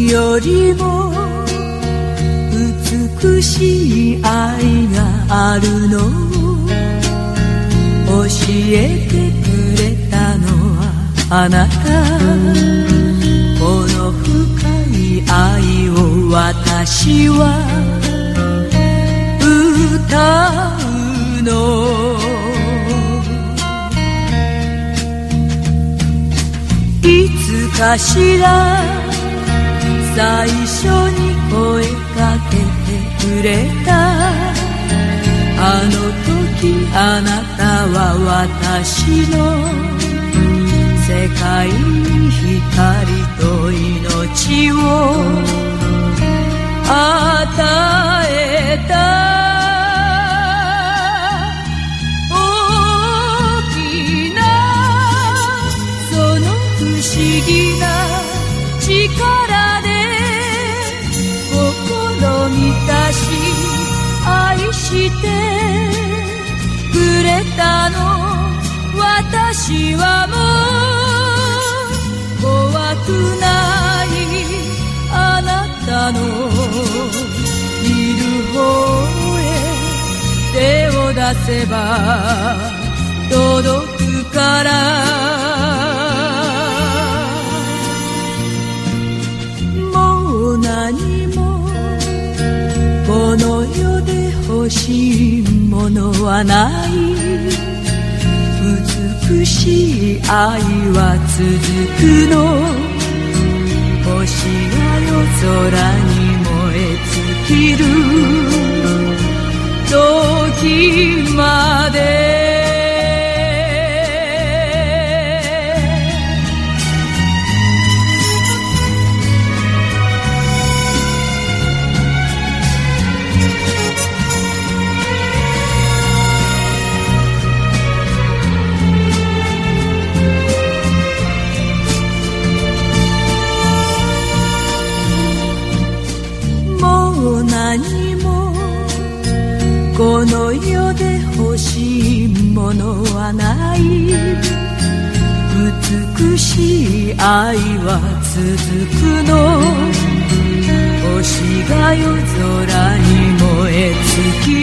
よりも美しい愛があるのを教えてくれたのはあなた。この深い愛を私は歌うの。いつかしら最初に声かけてくれたあの時、あなたは私の世界に光と命を与えた。大きなその不思議な力で心満たし愛してくれたの。私はもう怖くないあなたのいる方へ手を出せば届くから。もう何もこの世で欲しいものはない。美しい愛は続くの。星が夜空に燃え尽きる時まで。何もこの世で欲しいものはない。美しい愛は続くの。星が夜空に燃え尽き